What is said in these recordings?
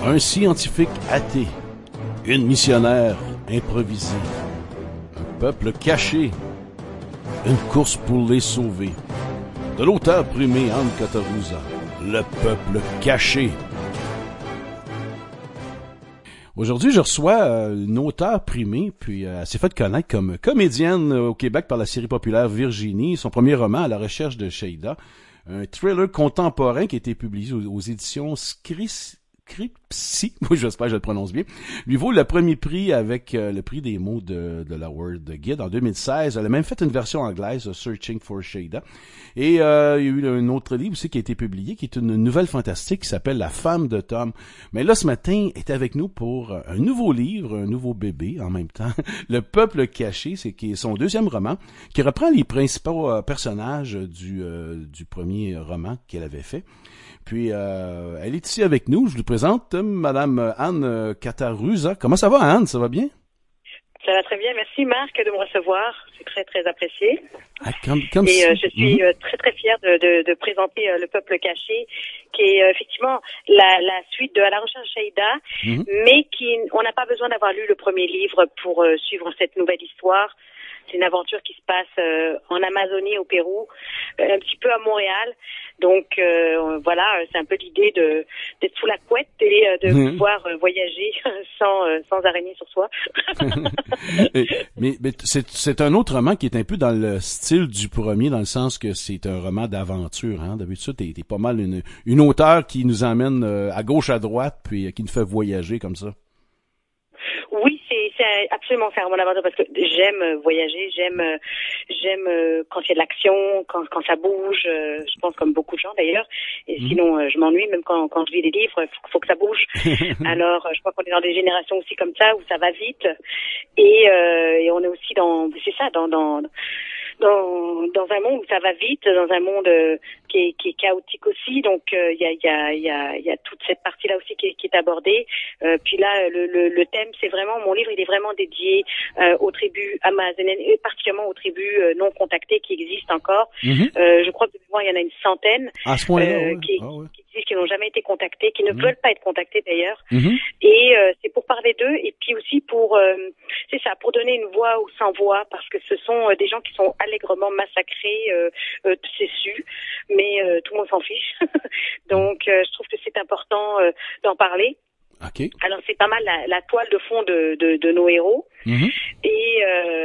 Un scientifique athée, une missionnaire improvisée, un peuple caché, une course pour les sauver. De l'auteur primé Anne Catarusa, le peuple caché. Aujourd'hui, je reçois une auteure primée, puis elle s'est faite connaître comme comédienne au Québec par la série populaire Virginie, son premier roman À la recherche de Sheida, un thriller contemporain qui a été publié aux éditions Scripsi, j'espère que je le prononce bien, lui vaut le premier prix avec le prix des mots de la Word Guide en 2016. Elle a même fait une version anglaise, Searching for Sheida. Et il y a eu un autre livre aussi qui a été publié, qui est une nouvelle fantastique qui s'appelle La femme de Tom. Mais là, ce matin, elle est avec nous pour un nouveau livre, un nouveau bébé en même temps. Le peuple caché, qui est son deuxième roman, qui reprend les principaux personnages du premier roman qu'elle avait fait. Puis, elle est ici avec nous. Je vous présente Madame Anne Catarusa. Comment ça va, Anne? Ça va bien? Ça va très bien. Merci, Marc, de me recevoir. C'est très, très apprécié. Ah, je suis très, très fière de présenter Le Peuple Caché, qui est effectivement la suite de À la recherche de Sheida, mais on n'a pas besoin d'avoir lu le premier livre pour suivre cette nouvelle histoire. C'est une aventure qui se passe en Amazonie, au Pérou, un petit peu à Montréal. Donc voilà, c'est un peu l'idée d'être sous la couette et de pouvoir voyager sans araignée sur soi. mais c'est un autre roman qui est un peu dans le style du premier, dans le sens que c'est un roman d'aventure. Hein? D'habitude, t'es pas mal une auteure qui nous emmène à gauche, à droite, puis qui nous fait voyager comme ça. Oui, c'est absolument ça, mon aventure, parce que j'aime voyager, j'aime quand il y a de l'action, quand ça bouge, je pense comme beaucoup de gens d'ailleurs, et sinon je m'ennuie même quand je lis des livres, faut que ça bouge. Alors je crois qu'on est dans des générations aussi comme ça où ça va vite, et on est aussi dans un monde où ça va vite, dans un monde qui est chaotique aussi, donc il y a toute cette partie là aussi qui est abordée. Puis là le thème, c'est vraiment, mon livre il est vraiment dédié aux tribus amazoniennes et particulièrement aux tribus non contactées qui existent encore. Je crois que de mémoire il y en a une centaine qui n'ont jamais été contactés, qui ne veulent pas être contactés d'ailleurs. Et c'est pour parler d'eux et puis aussi pour donner une voix aux sans voix, parce que ce sont des gens qui sont allègrement massacrés, c'est su, mais tout le monde s'en fiche. Donc je trouve que c'est important d'en parler. Okay. Alors c'est pas mal la toile de fond de nos héros, et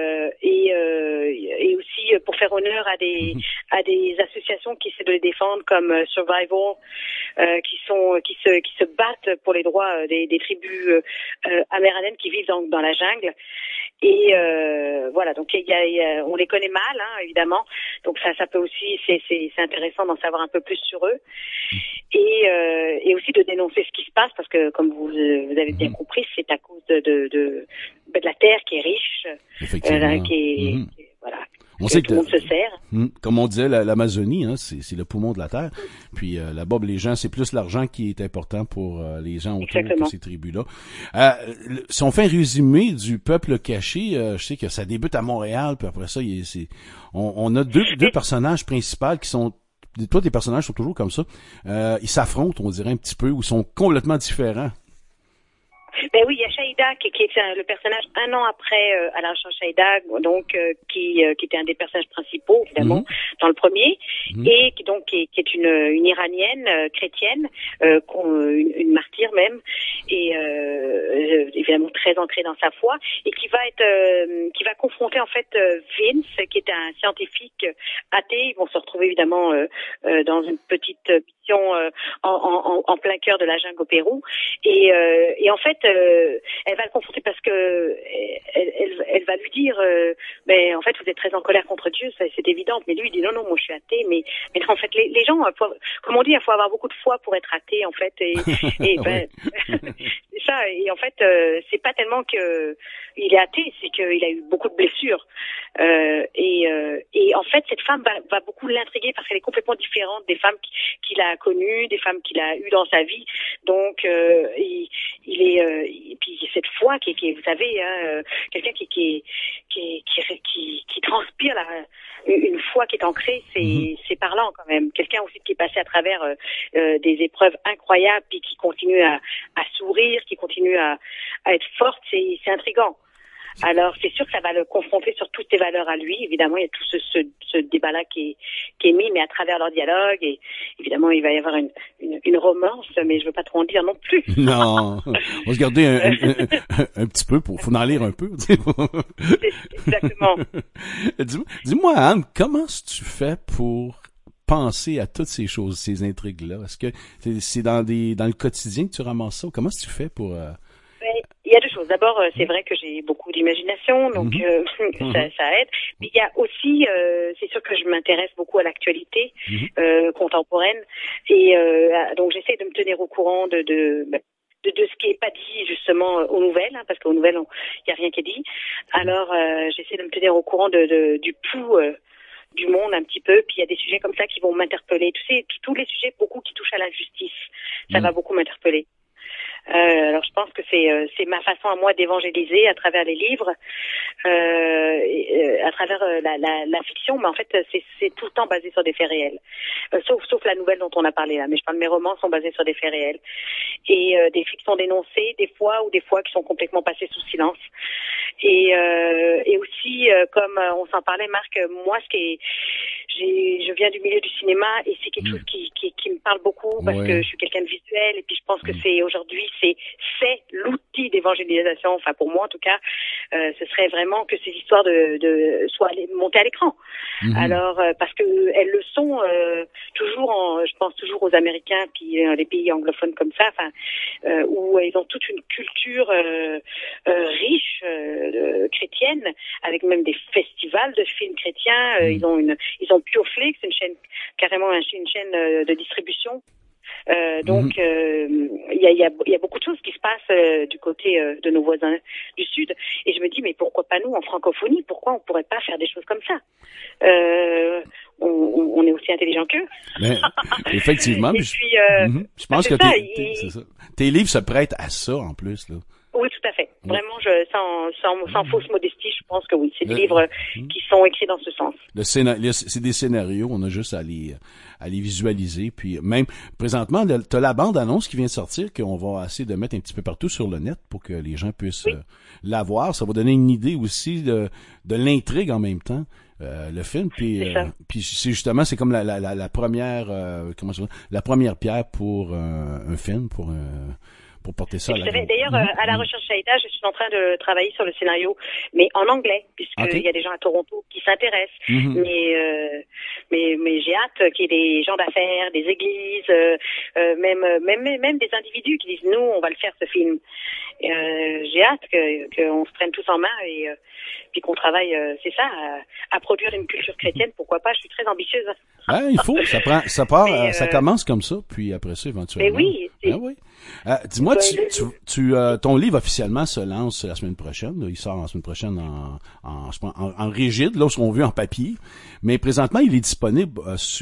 aussi pour faire honneur à des associations qui essaient de les défendre, comme Survival, qui se battent pour les droits des tribus amérindiennes qui vivent dans la jungle. Et voilà, donc on les connaît mal, hein, évidemment. Donc ça peut aussi, c'est intéressant d'en savoir un peu plus sur eux, et aussi de dénoncer ce qui se passe, parce que comme vous avez bien compris, c'est à cause de la terre qui est riche, voilà. On sait tout le monde se sert. Comme on disait, l'Amazonie, hein, c'est le poumon de la terre. Puis là-bas, les gens, c'est plus l'argent qui est important pour les gens autour de ces tribus-là. Si on fait un résumé du peuple caché, je sais que ça débute à Montréal, puis après ça, on a deux personnages principaux qui sont... Toi, tes personnages sont toujours comme ça. Ils s'affrontent, on dirait un petit peu, ou sont complètement différents. Ben oui, il y a Sheida qui est le personnage un an après À la recherche de Sheida, donc qui était un des personnages principaux évidemment dans le premier, et qui est une Iranienne chrétienne, une martyre même, et évidemment très ancrée dans sa foi, et qui va confronter en fait Vince, qui est un scientifique athée. Ils vont se retrouver évidemment dans une petite mission en plein cœur de la jungle au Pérou, et en fait elle va le confronter parce que elle va lui dire en fait vous êtes très en colère contre Dieu, c'est évident, mais lui il dit non moi je suis athée, mais en fait les gens, comme on dit, il faut avoir beaucoup de foi pour être athée en fait, et c'est ça, et en fait c'est pas tellement que il est athée, c'est qu'il a eu beaucoup de blessures, et en fait cette femme va beaucoup l'intriguer parce qu'elle est complètement différente des femmes qu'il a connues, des femmes qu'il a eues dans sa vie, donc il est et puis cette foi qui vous savez, hein, quelqu'un qui transpire une foi qui est ancrée, c'est parlant quand même. Quelqu'un aussi qui est passé à travers des épreuves incroyables puis qui continue à sourire, qui continue à être forte, c'est intriguant. Alors, c'est sûr que ça va le confronter sur toutes ses valeurs à lui. Évidemment, il y a tout ce débat-là qui est mis, mais à travers leur dialogue. Et évidemment, il va y avoir une romance, mais je veux pas trop en dire non plus. Non, on va se garder un petit peu faut en lire un peu. Exactement. Dis-moi, Anne, comment tu fais pour penser à toutes ces choses, ces intrigues-là? Est-ce que c'est dans le quotidien que tu ramasses ça? Comment tu fais pour... Il y a deux choses. D'abord, c'est vrai que j'ai beaucoup d'imagination, donc ça aide. Mais il y a aussi, c'est sûr que je m'intéresse beaucoup à l'actualité contemporaine, et donc j'essaie de me tenir au courant de ce qui est pas dit justement aux nouvelles, parce qu'aux nouvelles il y a rien qui est dit. Alors j'essaie de me tenir au courant du pouls du monde un petit peu, puis il y a des sujets comme ça qui vont m'interpeller. Tu sais, tous les sujets beaucoup qui touchent à la justice, ça va beaucoup m'interpeller. Alors je pense que c'est ma façon à moi d'évangéliser à travers les livres, à travers la fiction, mais en fait c'est tout le temps basé sur des faits réels, sauf la nouvelle dont on a parlé là, mais je parle de mes romans sont basés sur des faits réels et des fictions dénoncées des fois qui sont complètement passées sous silence, et aussi comme on s'en parlait, Marc, moi je viens du milieu du cinéma et c'est quelque chose qui me parle beaucoup parce que je suis quelqu'un de visuel, et puis je pense que aujourd'hui c'est l'outil d'évangélisation, enfin pour moi en tout cas, ce serait vraiment que ces histoires de soient montées à l'écran. Alors parce que elles le sont toujours, je pense toujours aux Américains puis les pays anglophones comme ça, où ils ont toute une culture riche chrétienne, avec même des festivals de films chrétiens. Ils ont Pureflix, une chaîne une chaîne de distribution. Donc il y a beaucoup de choses qui se passent du côté de nos voisins du sud, et je me dis mais pourquoi pas nous en francophonie, pourquoi on pourrait pas faire des choses comme ça? On est aussi intelligents qu'eux. Mais, effectivement. Et puis, je pense que c'est ça. Tes livres se prêtent à ça en plus là. Oui, tout à fait. Vraiment, sans fausse modestie, je pense que oui. C'est des livres qui sont écrits dans ce sens. C'est des scénarios, on a juste à les visualiser. Puis même, présentement, t'as la bande-annonce qui vient de sortir, qu'on va essayer de mettre un petit peu partout sur le net pour que les gens puissent la voir. Ça va donner une idée aussi de l'intrigue en même temps. Le film, puis c'est justement, c'est comme la première la première pierre pour un film, pour porter ça. D'ailleurs, à la recherche Aïda, je suis en train de travailler sur le scénario, mais en anglais, puisqu'il y a des gens à Toronto qui s'intéressent. Mais j'ai hâte qu'il y ait des gens d'affaires, des églises, même des individus qui disent nous, on va le faire ce film. J'ai hâte qu'on se prenne tous en main et puis qu'on travaille, c'est ça, à produire une culture chrétienne. Pourquoi pas? Je suis très ambitieuse. Il faut, ça commence comme ça, puis après ça éventuellement. Mais oui. Oui. Dis-moi, ton livre officiellement se lance la semaine prochaine. Là, il sort la semaine prochaine en rigide, là, ce qu'on veut en papier. Mais présentement, il est disponible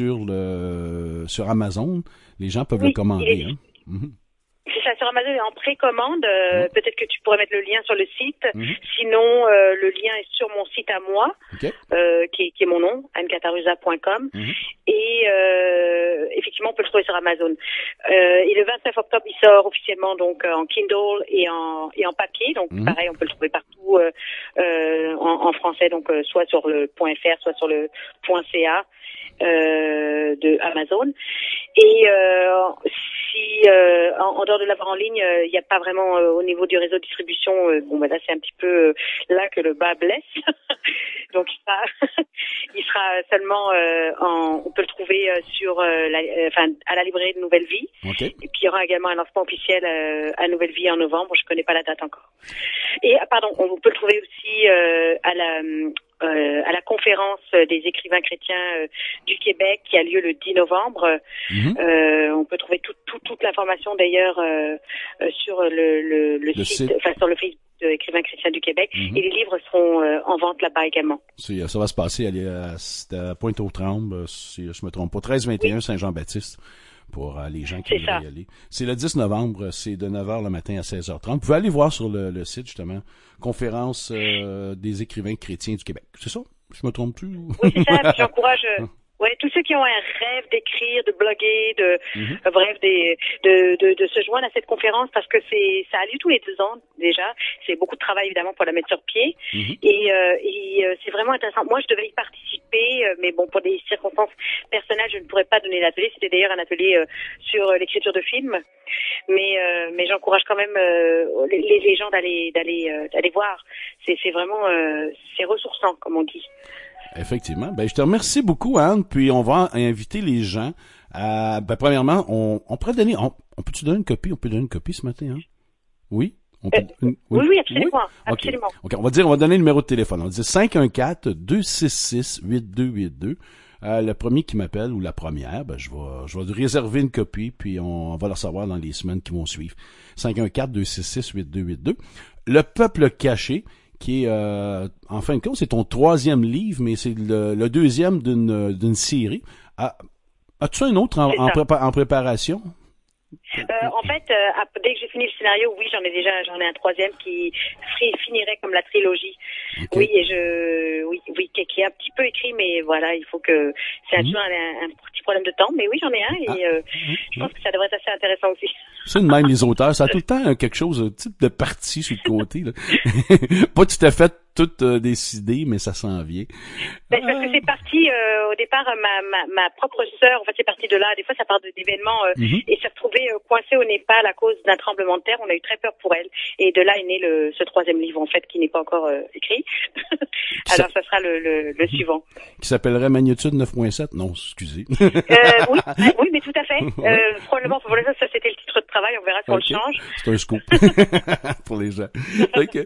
sur Amazon. Les gens peuvent le commander. C'est ça, sur Amazon en précommande. Peut-être que tu pourrais mettre le lien sur le site. Sinon, le lien est sur mon site à moi, qui est mon nom, annekatarusa.com. Et effectivement, on peut le trouver sur Amazon. Et le 29 octobre, il sort officiellement donc en Kindle et en papier. Donc pareil, on peut le trouver partout en français, donc soit sur le .fr, soit sur le .ca. De Amazon. Et si en dehors de l'avoir en ligne, il n'y a pas vraiment au niveau du réseau de distribution, là c'est un petit peu là que le bas blesse. Donc il sera seulement on peut le trouver sur à la librairie de Nouvelle Vie. Et puis il y aura également un lancement officiel à Nouvelle Vie en novembre. Je connais pas la date encore. Et on peut le trouver aussi à la conférence des écrivains chrétiens du Québec qui a lieu le 10 novembre. On peut trouver toute l'information d'ailleurs sur le site, sur le Facebook de Écrivains chrétiens du Québec. Et les livres seront en vente là-bas également. Ça va se passer à Pointe-aux-Trembles, si je me trompe pas, 1321 Saint-Jean-Baptiste. Pour les gens qui veulent y aller. C'est le 10 novembre, c'est de 9h le matin à 16h30. Vous pouvez aller voir sur le site, justement, conférence des écrivains chrétiens du Québec. C'est ça? Je me trompe-tu? Oui, c'est ça. J'encourage... Ouais, tous ceux qui ont un rêve d'écrire, de bloguer, bref, de se joindre à cette conférence parce que ça a lieu tous les 2 ans déjà. C'est beaucoup de travail évidemment pour la mettre sur pied et c'est vraiment intéressant. Moi, je devais y participer, mais bon, pour des circonstances personnelles, je ne pourrais pas donner l'atelier. C'était d'ailleurs un atelier sur l'écriture de films, mais j'encourage quand même les gens d'aller voir. C'est vraiment c'est ressourçant, comme on dit. Effectivement. Ben, je te remercie beaucoup, Anne, puis on va inviter les gens à, premièrement, on pourrait donner, on peut-tu donner une copie? On peut donner une copie ce matin, hein? Oui? Oui, absolument. Absolument. OK, on va donner le numéro de téléphone. On dit 514-266-8282. Le premier qui m'appelle ou la première, je vais réserver une copie, puis on va la recevoir dans les semaines qui vont suivre. 514-266-8282. Le peuple caché, qui est, en fin de compte, c'est ton 3e livre, mais c'est le 2e d'une série. As-tu un autre en préparation? En fait, dès que j'ai fini le scénario, oui, j'en ai un 3e qui finirait comme la trilogie. Okay. Oui, et qui est un petit peu écrit, mais voilà, il faut que c'est toujours un petit problème de temps. Mais oui, j'en ai un et je pense que ça devrait être assez intéressant aussi. C'est de même les auteurs, ça a tout le temps quelque chose, un type de partie sur le côté, là. Pas tout à fait tout décidé, mais ça s'en vient. Parce que c'est parti au départ, ma propre sœur, en fait, c'est parti de là. Des fois, ça part d'événements et s'est retrouvée coincée au Népal à cause d'un tremblement de terre. On a eu très peur pour elle. Et de là est né ce 3e livre, en fait, qui n'est pas encore écrit. Alors, ça sera le suivant. Qui s'appellerait Magnitude 9.7? Non, excusez. Oui, mais tout à fait. Probablement, ça, c'était le titre de travail. On verra si on le change. C'est un scoop pour les gens. Okay.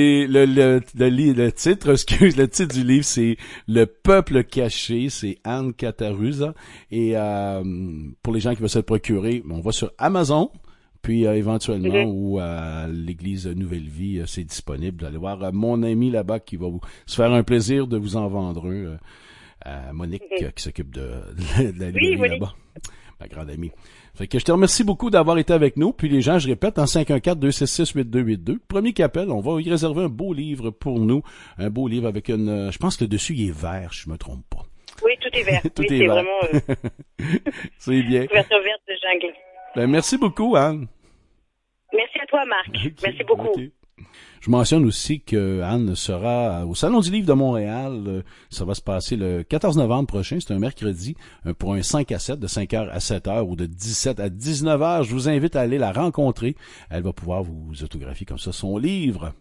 Le titre du livre, c'est Le peuple caché, c'est Anne Catarusa. Et pour les gens qui veulent se le procurer, on va sur Amazon, puis éventuellement ou à l'église Nouvelle Vie, c'est disponible. Allez voir mon ami là-bas qui va se faire un plaisir de vous en vendre un. Monique qui s'occupe de la librairie là-bas. Ma grande amie. Fait que je te remercie beaucoup d'avoir été avec nous. Puis les gens, je répète, en 514-266-8282. Premier qui appelle, on va y réserver un beau livre pour nous. Un beau livre avec je pense que le dessus, il est vert, si je me trompe pas. Oui, tout est vert. Tout est vert. Vraiment... c'est bien. Couverture verte de jungle. Ben, merci beaucoup, Anne. Merci à toi, Marc. Okay. Merci beaucoup. Okay. Je mentionne aussi que Anne sera au Salon du Livre de Montréal. Ça va se passer le 14 novembre prochain. C'est un mercredi pour un 5 à 7, de 5h à 7h ou de 17 à 19h. Je vous invite à aller la rencontrer. Elle va pouvoir vous autographier comme ça son livre.